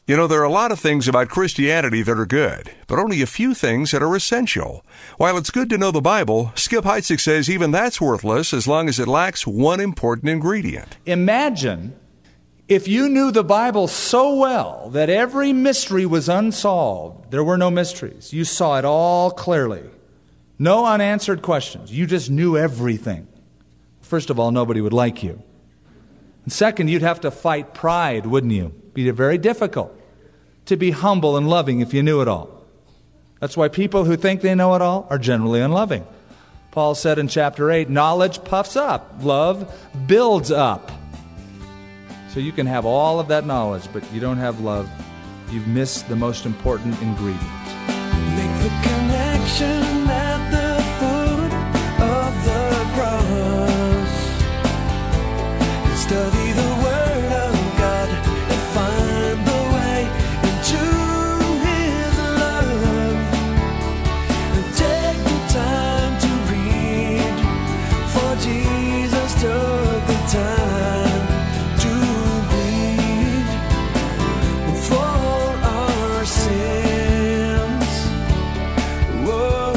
You know, there are a lot of things about Christianity that are good, but only a few things that are essential. While it's good to know the Bible, Skip Heitzig says even that's worthless as long as it lacks one important ingredient. Imagine if you knew the Bible so well that every mystery was unsolved. There were no mysteries. You saw it all clearly. No unanswered questions. You just knew everything. First of all, nobody would like you. And second, you'd have to fight pride, wouldn't you? It'd be very difficult to be humble and loving if you knew it all. That's why people who think they know it all are generally unloving. Paul said in chapter 8, knowledge puffs up, love builds up. So you can have all of that knowledge, but you don't have love. You've missed the most important ingredient. Make the connection at the foot of the cross. Study the Word of God and find the way into His love. And take the time to read, for Jesus took the time to bleed for our sins. Whoa,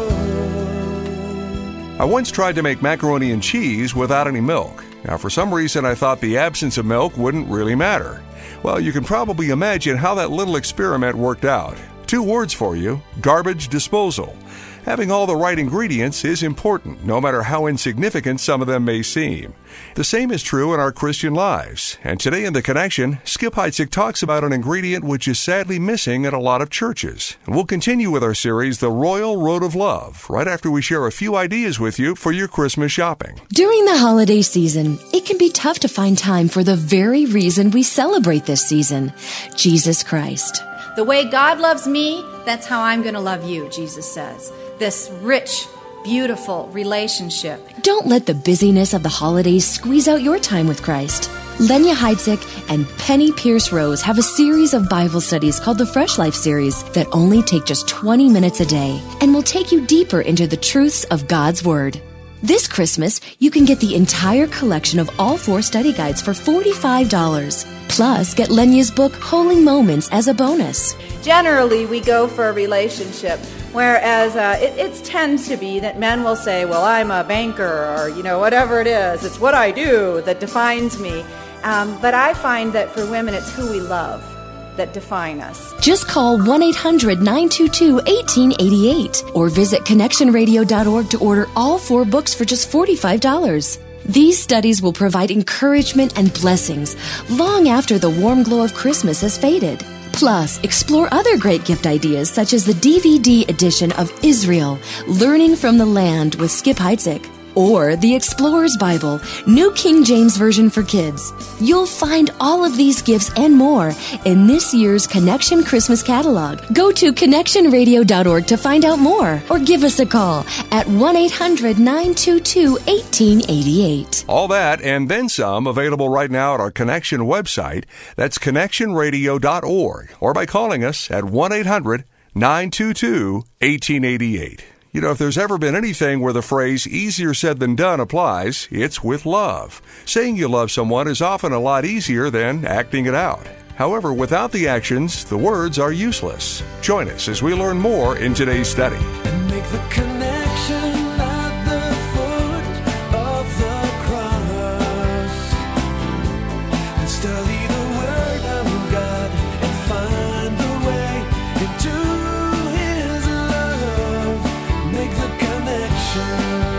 whoa. I once tried to make macaroni and cheese without any milk. Now, for some reason, I thought the absence of milk wouldn't really matter. Well, you can probably imagine how that little experiment worked out. 2 words for you: garbage disposal. Having all the right ingredients is important, no matter how insignificant some of them may seem. The same is true in our Christian lives. And today in The Connection, Skip Heitzig talks about an ingredient which is sadly missing in a lot of churches. And we'll continue with our series, The Royal Road of Love, right after we share a few ideas with you for your Christmas shopping. During the holiday season, it can be tough to find time for the very reason we celebrate this season, Jesus Christ. The way God loves me, that's how I'm going to love you, Jesus says. This rich, beautiful relationship. Don't let the busyness of the holidays squeeze out your time with Christ. Lenya Heitzig and Penny Pierce Rose have a series of Bible studies called the Fresh Life Series that only take just 20 minutes a day and will take you deeper into the truths of God's Word. This Christmas, you can get the entire collection of all 4 study guides for $45. Plus, get Lenya's book, Holy Moments, as a bonus. Generally, we go for a relationship, whereas it tends to be that men will say, well, I'm a banker, or, whatever it is. It's what I do that defines me. But I find that for women, it's who we love that define us. Just call 1-800-922-1888 or visit connectionradio.org to order all 4 books for just $45. These studies will provide encouragement and blessings long after the warm glow of Christmas has faded. Plus, explore other great gift ideas such as the DVD edition of Israel, Learning from the Land with Skip Heitzig, or the Explorer's Bible, New King James Version for Kids. You'll find all of these gifts and more in this year's Connection Christmas catalog. Go to connectionradio.org to find out more, or give us a call at 1-800-922-1888. All that and then some available right now at our Connection website. That's connectionradio.org, or by calling us at 1-800-922-1888. You know, if there's ever been anything where the phrase easier said than done applies, it's with love. Saying you love someone is often a lot easier than acting it out. However, without the actions, the words are useless. Join us as we learn more in today's study. And make the connection at the foot of the cross. And study the Word of God and find the way into His love. Make the connection.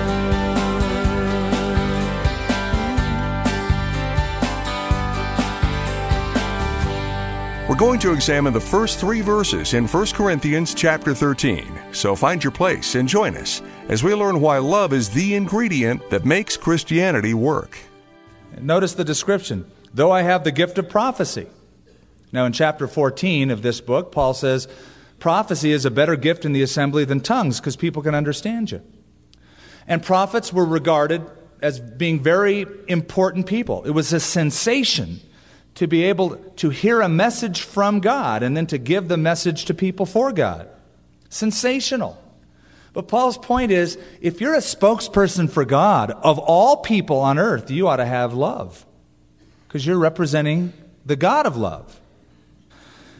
We're going to examine the first 3 verses in 1 Corinthians chapter 13. So find your place and join us as we learn why love is the ingredient that makes Christianity work. Notice the description. Though I have the gift of prophecy. Now in chapter 14 of this book, Paul says, prophecy is a better gift in the assembly than tongues because people can understand you. And prophets were regarded as being very important people. It was a sensation to be able to hear a message from God and then to give the message to people for God. Sensational. But Paul's point is, if you're a spokesperson for God, of all people on earth, you ought to have love because you're representing the God of love.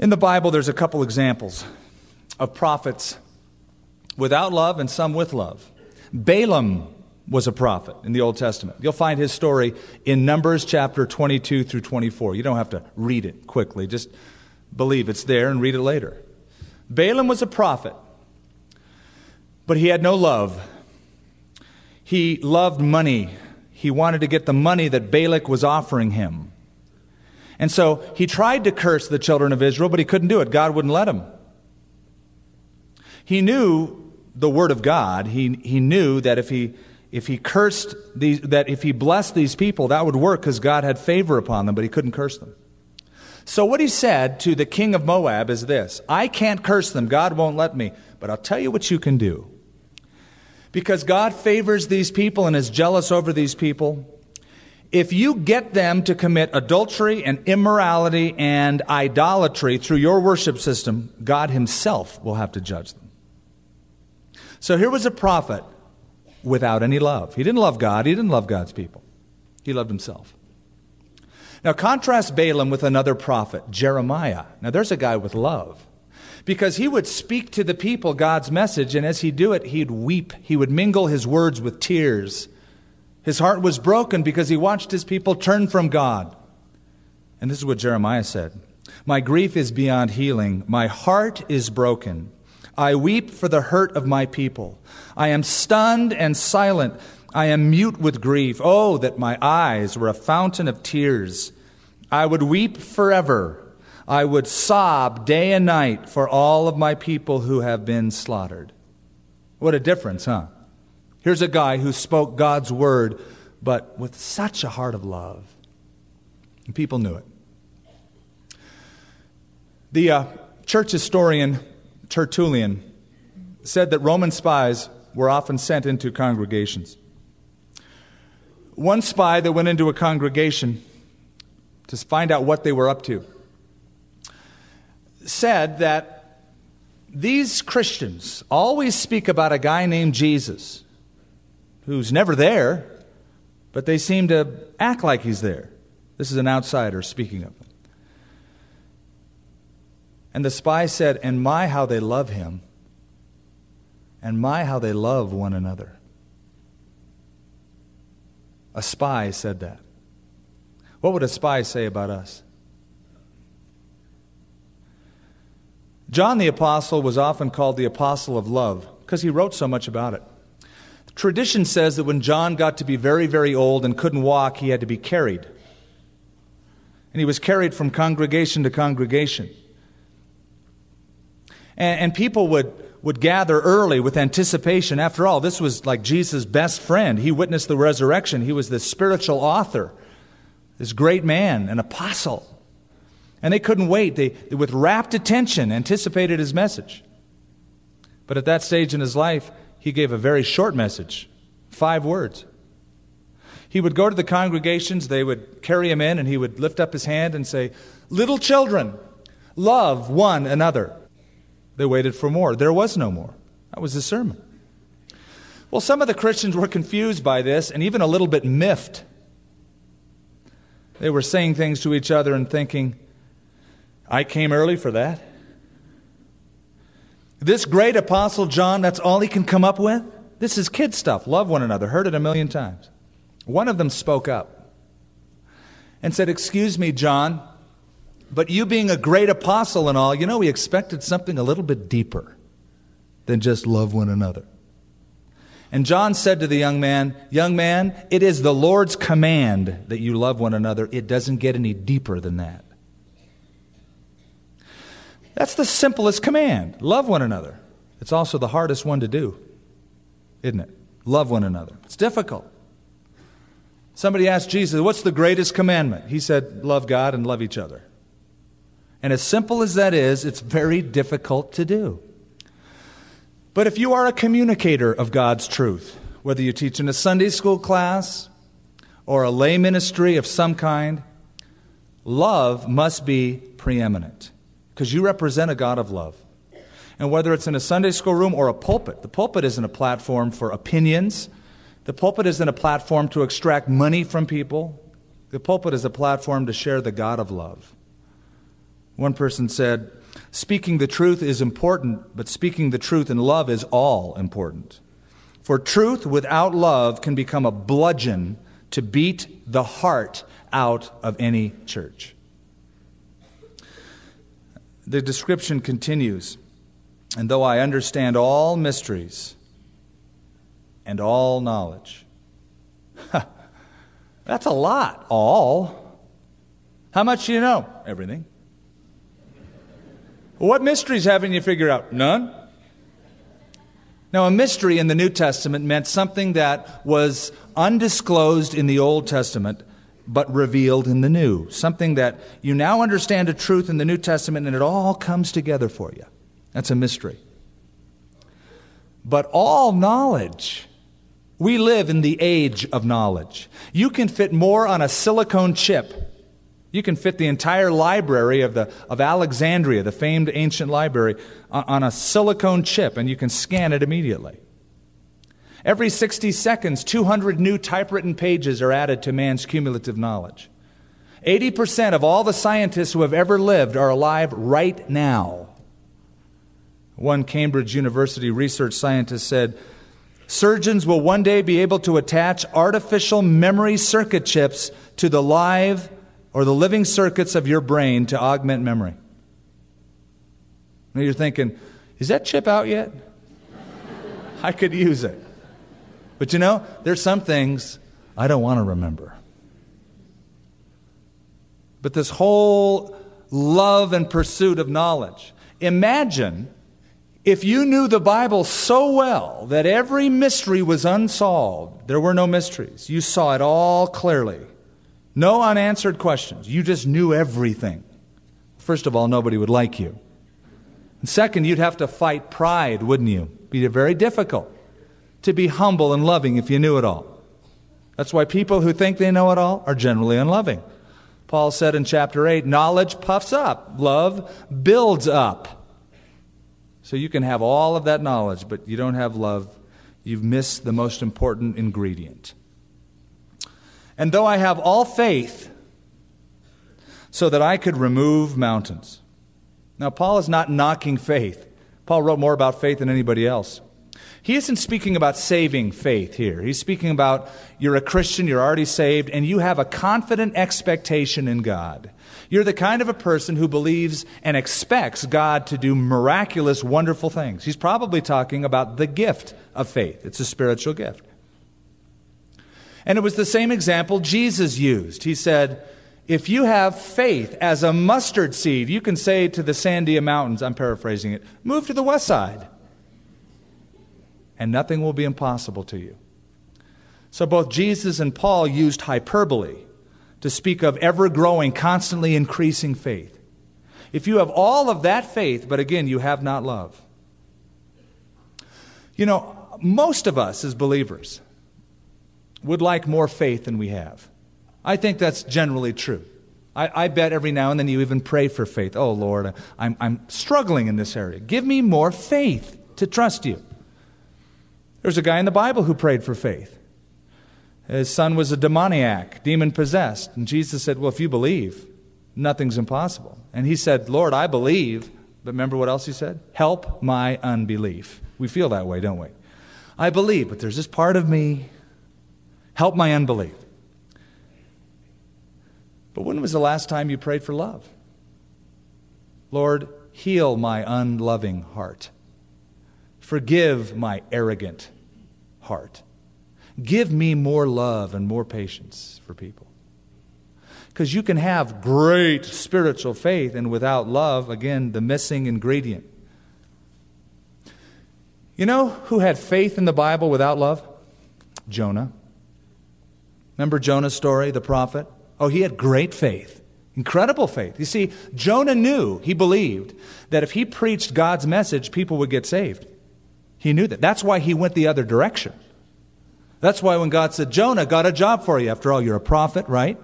In the Bible, there's a couple examples of prophets without love and some with love. Balaam was a prophet in the Old Testament. You'll find his story in Numbers chapter 22 through 24. You don't have to read it quickly. Just believe it's there and read it later. Balaam was a prophet, but he had no love. He loved money. He wanted to get the money that Balak was offering him. And so he tried to curse the children of Israel, but he couldn't do it. God wouldn't let him. He knew the word of God. He knew that if he cursed that if he blessed these people, that would work because God had favor upon them, but he couldn't curse them. So what he said to the king of Moab is this: I can't curse them. God won't let me. But I'll tell you what you can do. Because God favors these people and is jealous over these people, if you get them to commit adultery and immorality and idolatry through your worship system, God himself will have to judge them. So here was a prophet without any love. He didn't love God. He didn't love God's people. He loved himself. Now contrast Balaam with another prophet, Jeremiah. Now there's a guy with love. Because he would speak to the people God's message, and as he'd do it, he'd weep. He would mingle his words with tears. His heart was broken because he watched his people turn from God. And this is what Jeremiah said: My grief is beyond healing. My heart is broken. I weep for the hurt of my people. I am stunned and silent. I am mute with grief. Oh, that my eyes were a fountain of tears. I would weep forever. I would sob day and night for all of my people who have been slaughtered. What a difference, huh? Here's a guy who spoke God's word, but with such a heart of love. And people knew it. The church historian Tertullian said that Roman spies were often sent into congregations. One spy that went into a congregation to find out what they were up to said that these Christians always speak about a guy named Jesus who's never there, but they seem to act like he's there. This is an outsider speaking of him. And the spy said, and my, how they love him, and my, how they love one another. A spy said that. What would a spy say about us? John the Apostle was often called the Apostle of Love because he wrote so much about it. Tradition says that when John got to be very, very old and couldn't walk, he had to be carried. And he was carried from congregation to congregation. And people would gather early with anticipation. After all, this was like Jesus' best friend. He witnessed the resurrection. He was the spiritual author, this great man, an apostle. And they couldn't wait. They with rapt attention, anticipated his message. But at that stage in his life, he gave a very short message, 5 words. He would go to the congregations, they would carry him in, and he would lift up his hand and say, "Little children, love one another." They waited for more. There was no more. That was his sermon. Well, some of the Christians were confused by this and even a little bit miffed. They were saying things to each other and thinking, I came early for that. This great apostle John, that's all he can come up with? This is kid stuff. Love one another. Heard it a million times. One of them spoke up and said, "Excuse me, John, but you being a great apostle and all, we expected something a little bit deeper than just love one another." And John said to the young man, it is the Lord's command that you love one another. It doesn't get any deeper than that. That's the simplest command. Love one another. It's also the hardest one to do, isn't it? Love one another. It's difficult. Somebody asked Jesus, what's the greatest commandment? He said, love God and love each other. And as simple as that is, it's very difficult to do. But if you are a communicator of God's truth, whether you teach in a Sunday school class or a lay ministry of some kind, love must be preeminent because you represent a God of love. And whether it's in a Sunday school room or a pulpit, the pulpit isn't a platform for opinions. The pulpit isn't a platform to extract money from people. The pulpit is a platform to share the God of love. One person said, speaking the truth is important, but speaking the truth in love is all important. For truth without love can become a bludgeon to beat the heart out of any church. The description continues, and though I understand all mysteries and all knowledge. That's a lot, all. How much do you know? Everything. What mysteries haven't you figured out? None. Now, a mystery in the New Testament meant something that was undisclosed in the Old Testament, but revealed in the New. Something that you now understand a truth in the New Testament, and it all comes together for you. That's a mystery. But all knowledge, we live in the age of knowledge. You can fit more on a silicone chip. You can fit the entire library of Alexandria, the famed ancient library, on a silicone chip, and you can scan it immediately. Every 60 seconds, 200 new typewritten pages are added to man's cumulative knowledge. 80% of all the scientists who have ever lived are alive right now. One Cambridge University research scientist said, surgeons will one day be able to attach artificial memory circuit chips to the live or the living circuits of your brain to augment memory. Now you're thinking, is that chip out yet? I could use it. But you know, there's some things I don't want to remember. But this whole love and pursuit of knowledge. Imagine if you knew the Bible so well that every mystery was unsolved. There were no mysteries. You saw it all clearly. No unanswered questions. You just knew everything. First of all, nobody would like you. And second, you'd have to fight pride, wouldn't you? It'd be very difficult to be humble and loving if you knew it all. That's why people who think they know it all are generally unloving. Paul said in chapter 8, knowledge puffs up, love builds up. So you can have all of that knowledge, but you don't have love. You've missed the most important ingredient. And though I have all faith so that I could remove mountains. Now, Paul is not knocking faith. Paul wrote more about faith than anybody else. He isn't speaking about saving faith here. He's speaking about you're a Christian, you're already saved, and you have a confident expectation in God. You're the kind of a person who believes and expects God to do miraculous, wonderful things. He's probably talking about the gift of faith. It's a spiritual gift. And it was the same example Jesus used. He said, if you have faith as a mustard seed, you can say to the Sandia Mountains, I'm paraphrasing it, move to the west side. And nothing will be impossible to you. So both Jesus and Paul used hyperbole to speak of ever-growing, constantly increasing faith. If you have all of that faith, but again, you have not love. You know, most of us as believers would like more faith than we have. I think that's generally true. I bet every now and then you even pray for faith. Oh, Lord, I'm struggling in this area. Give me more faith to trust you. There's a guy in the Bible who prayed for faith. His son was a demoniac, demon-possessed. And Jesus said, well, if you believe, nothing's impossible. And he said, Lord, I believe. But remember what else he said? Help my unbelief. We feel that way, don't we? I believe, but there's this part of me. Help my unbelief. But when was the last time you prayed for love? Lord, heal my unloving heart. Forgive my arrogant heart. Give me more love and more patience for people. Because you can have great spiritual faith, and without love, again, the missing ingredient. You know who had faith in the Bible without love? Jonah. Remember Jonah's story, the prophet? Oh, he had great faith. Incredible faith. You see, Jonah knew, he believed, that if he preached God's message, people would get saved. He knew that. That's why he went the other direction. That's why when God said, Jonah, got a job for you. After all, you're a prophet, right?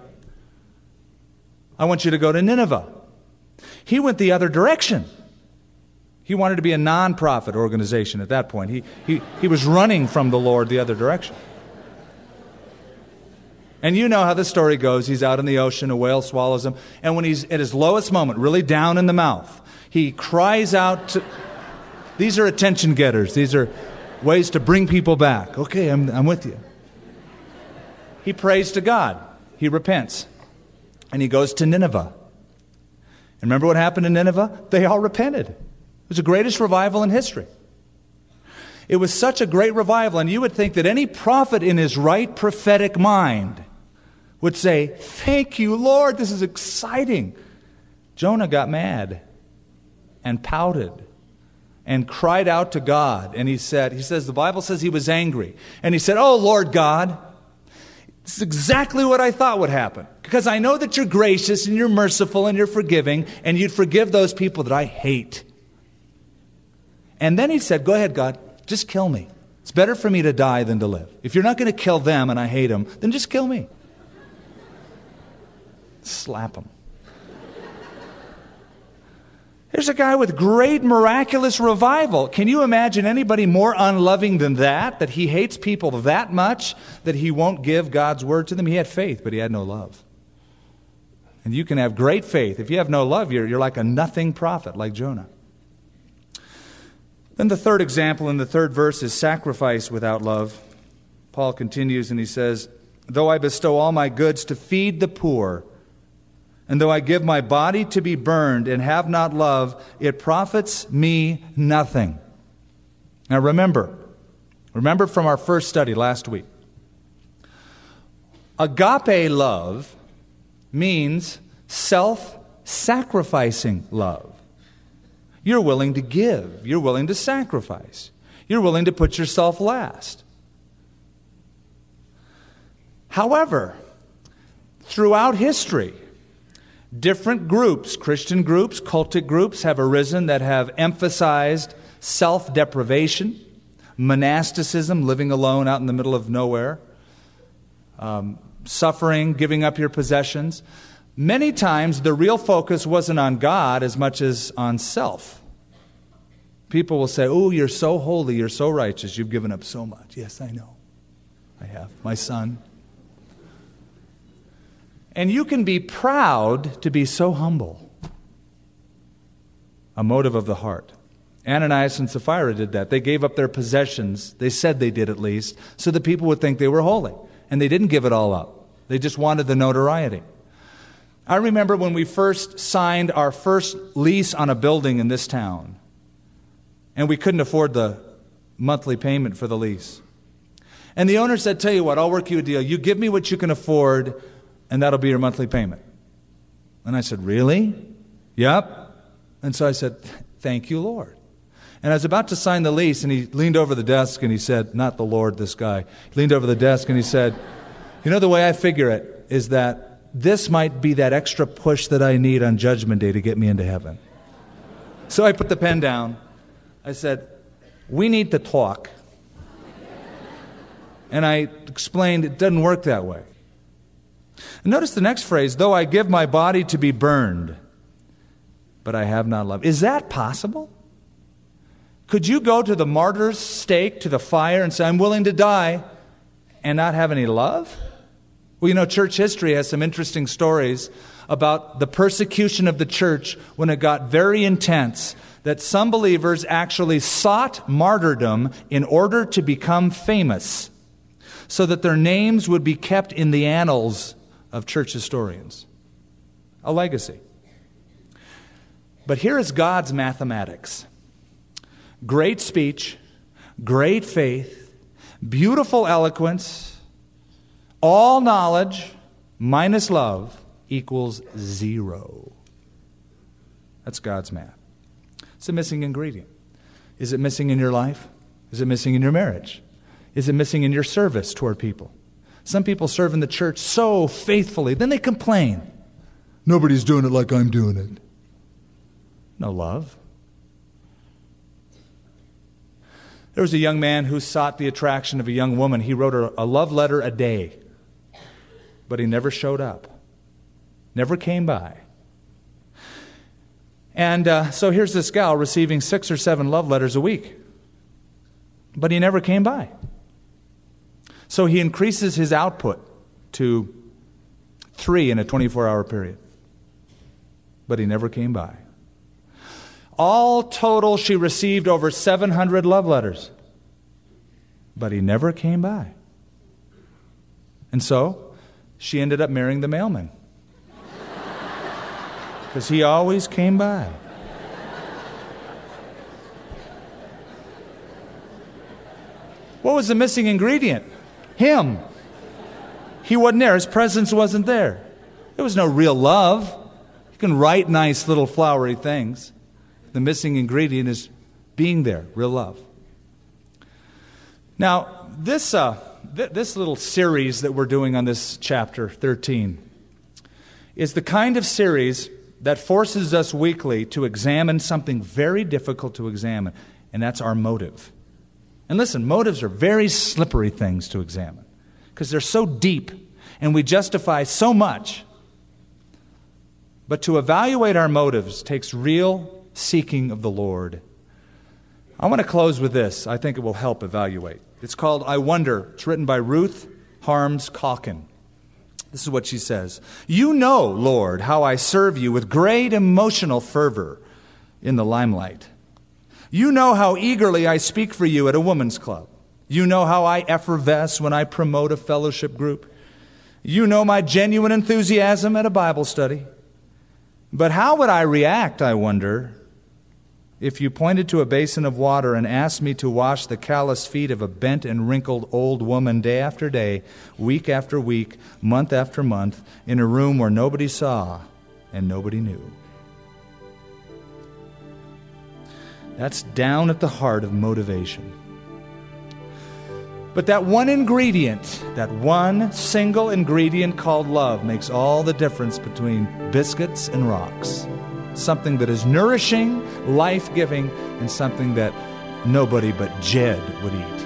I want you to go to Nineveh. He went the other direction. He wanted to be a non-profit organization at that point. He was running from the Lord the other direction. And you know how the story goes. He's out in the ocean, a whale swallows him, and when he's at his lowest moment, really down in the mouth, he cries out to... These are attention getters. These are ways to bring people back. Okay, I'm with you. He prays to God. He repents. And he goes to Nineveh. And remember what happened in Nineveh? They all repented. It was the greatest revival in history. It was such a great revival, and you would think that any prophet in his right prophetic mind would say, "Thank you, Lord, this is exciting." Jonah got mad and pouted and cried out to God. And he says, the Bible says he was angry. And he said, "Oh, Lord God, this is exactly what I thought would happen. Because I know that you're gracious and you're merciful and you're forgiving, and you'd forgive those people that I hate." And then he said, "Go ahead, God, just kill me. It's better for me to die than to live. If you're not going to kill them and I hate them, then just kill me." Slap him. Here's a guy with great miraculous revival. Can you imagine anybody more unloving than that? That he hates people that much that he won't give God's word to them? He had faith, but he had no love. And you can have great faith. If you have no love, you're like a nothing prophet, like Jonah. Then the third example in the third verse is sacrifice without love. Paul continues and he says, "Though I bestow all my goods to feed the poor, and though I give my body to be burned and have not love, it profits me nothing." Now remember from our first study last week, agape love means self-sacrificing love. You're willing to give. You're willing to sacrifice. You're willing to put yourself last. However, throughout history, different groups, Christian groups, cultic groups, have arisen that have emphasized self-deprivation, monasticism, living alone out in the middle of nowhere, suffering, giving up your possessions. Many times the real focus wasn't on God as much as on self. People will say, "Oh, you're so holy, you're so righteous, you've given up so much." Yes, I know. I have. My son. And you can be proud to be so humble. A motive of the heart. Ananias and Sapphira did that. They gave up their possessions. They said they did at least, so that people would think they were holy. And they didn't give it all up. They just wanted the notoriety. I remember when we first signed our first lease on a building in this town, and we couldn't afford the monthly payment for the lease. And the owner said, "Tell you what, I'll work you a deal. You give me what you can afford, and that'll be your monthly payment." And I said, "Really?" "Yep." And so I said, "Thank you, Lord." And I was about to sign the lease, and he leaned over the desk and he said, not the Lord, this guy. He leaned over the desk and he said, "You know, the way I figure it is that this might be that extra push that I need on Judgment Day to get me into heaven." So I put the pen down. I said, "We need to talk." And I explained it doesn't work that way. And notice the next phrase, "Though I give my body to be burned, but I have not love." Is that possible? Could you go to the martyr's stake, to the fire, and say, "I'm willing to die," and not have any love? Well, you know, church history has some interesting stories about the persecution of the church when it got very intense, that some believers actually sought martyrdom in order to become famous, so that their names would be kept in the annals of church historians. A legacy. But here is God's mathematics. Great speech, great faith, beautiful eloquence, all knowledge minus love equals 0. That's God's math. It's a missing ingredient. Is it missing in your life? Is it missing in your marriage? Is it missing in your service toward people? Some people serve in the church so faithfully, then they complain. "Nobody's doing it like I'm doing it." No love. There was a young man who sought the attraction of a young woman. He wrote her a love letter a day, but he never showed up, never came by. And so here's this gal receiving 6 or 7 love letters a week, but he never came by. So he increases his output. to 3 in a 24-hour period. But he never came by. All total, she received over 700 love letters. But he never came by. And so, she ended up marrying the mailman. Because he always came by. What was the missing ingredient? Him. He wasn't there. His presence wasn't there. There was no real love. You can write nice little flowery things. The missing ingredient is being there, real love. Now, this little series that we're doing on this chapter 13 is the kind of series that forces us weekly to examine something very difficult to examine, and that's our motive. And listen, motives are very slippery things to examine because they're so deep and we justify so much. But to evaluate our motives takes real seeking of the Lord. I want to close with this. I think it will help evaluate. It's called I Wonder. It's written by Ruth Harms Calkin. This is what she says. You know, Lord, how I serve you with great emotional fervor in the limelight. You know how eagerly I speak for you at a woman's club. You know how I effervesce when I promote a fellowship group. You know my genuine enthusiasm at a Bible study. But how would I react, I wonder, if you pointed to a basin of water and asked me to wash the callous feet of a bent and wrinkled old woman day after day, week after week, month after month, in a room where nobody saw and nobody knew? That's down at the heart of motivation. But that one ingredient, that one single ingredient called love makes all the difference between biscuits and rocks. Something that is nourishing, life-giving, and something that nobody but Jed would eat.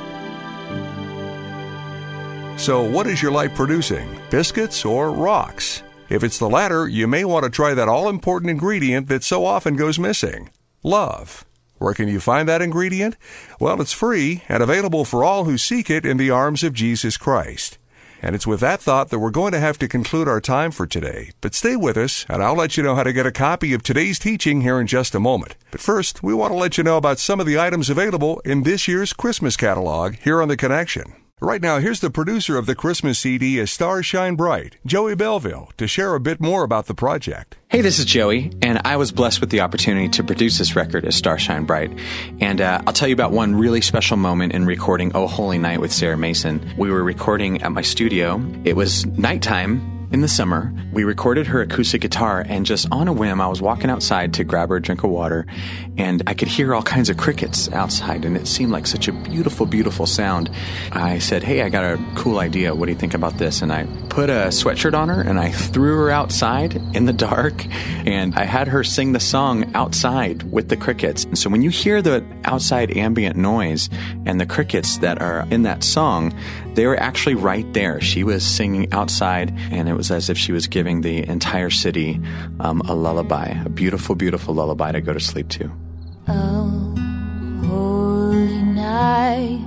So what is your life producing? Biscuits or rocks? If it's the latter, you may want to try that all-important ingredient that so often goes missing: love. Where can you find that ingredient? Well, it's free and available for all who seek it in the arms of Jesus Christ. And it's with that thought that we're going to have to conclude our time for today. But stay with us, and I'll let you know how to get a copy of today's teaching here in just a moment. But first, we want to let you know about some of the items available in this year's Christmas catalog here on The Connection. Right now, here's the producer of the Christmas CD, A Star Shine Bright, Joey Belleville, to share a bit more about the project. Hey, this is Joey, and I was blessed with the opportunity to produce this record, A Star Shine Bright. And I'll tell you about one really special moment in recording Oh Holy Night with Sarah Mason. We were recording at my studio. It was nighttime in the summer. We recorded her acoustic guitar, and just on a whim, I was walking outside to grab her a drink of water, and I could hear all kinds of crickets outside, and it seemed like such a beautiful, beautiful sound. I said, hey, I got a cool idea. What do you think about this? And I put a sweatshirt on her, and I threw her outside in the dark, and I had her sing the song outside with the crickets. And so when you hear the outside ambient noise and the crickets that are in that song, they were actually right there. She was singing outside, and it was as if she was giving the entire city a lullaby, a beautiful, beautiful lullaby to go to sleep to. Oh, holy night,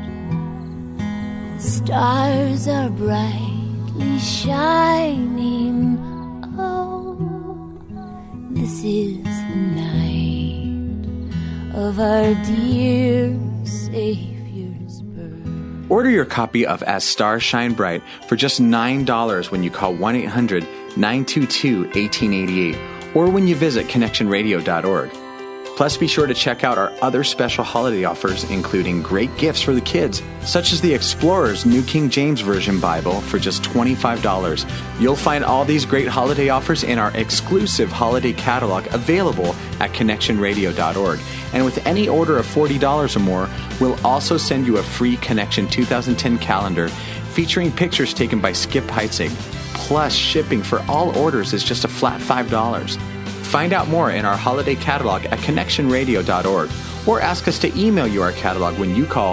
the stars are brightly shining. Oh, this is the night of our dear Savior's birth. Order your copy of As Stars Shine Bright for just $9 when you call 1-800-922-1888 or when you visit connectionradio.org. Plus, be sure to check out our other special holiday offers, including great gifts for the kids, such as the Explorer's New King James Version Bible for just $25. You'll find all these great holiday offers in our exclusive holiday catalog available at connectionradio.org. And with any order of $40 or more, we'll also send you a free Connection 2010 calendar featuring pictures taken by Skip Heitzig. Plus, shipping for all orders is just a flat $5. Find out more in our holiday catalog at connectionradio.org or ask us to email you our catalog when you call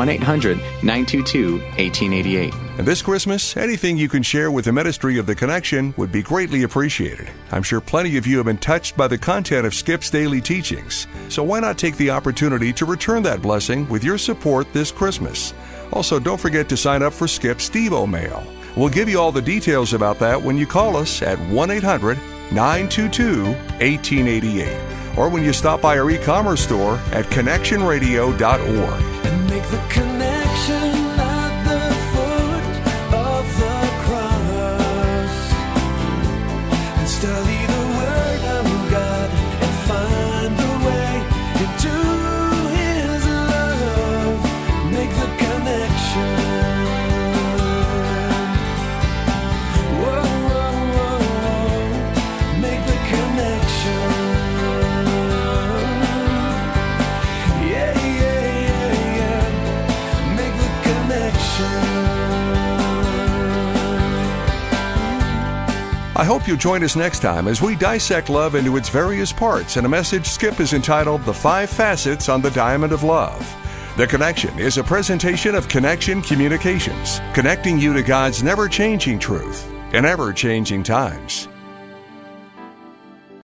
1-800-922-1888. And this Christmas, anything you can share with the ministry of The Connection would be greatly appreciated. I'm sure plenty of you have been touched by the content of Skip's daily teachings. So why not take the opportunity to return that blessing with your support this Christmas? Also, don't forget to sign up for Skip's Devo Mail. We'll give you all the details about that when you call us at 1-800-922-1888 or when you stop by our e-commerce store at connectionradio.org. And make the connection at the foot of the cross. And study the Word of God and find the way into His love. Make the connection. Whoa, whoa, whoa. Make the connection. Yeah, yeah, yeah, yeah. Make the connection. I hope you'll join us next time as we dissect love into its various parts in a message Skip is entitled The 5 Facets on the Diamond of Love. The Connection is a presentation of Connection Communications, connecting you to God's never-changing truth in ever-changing times.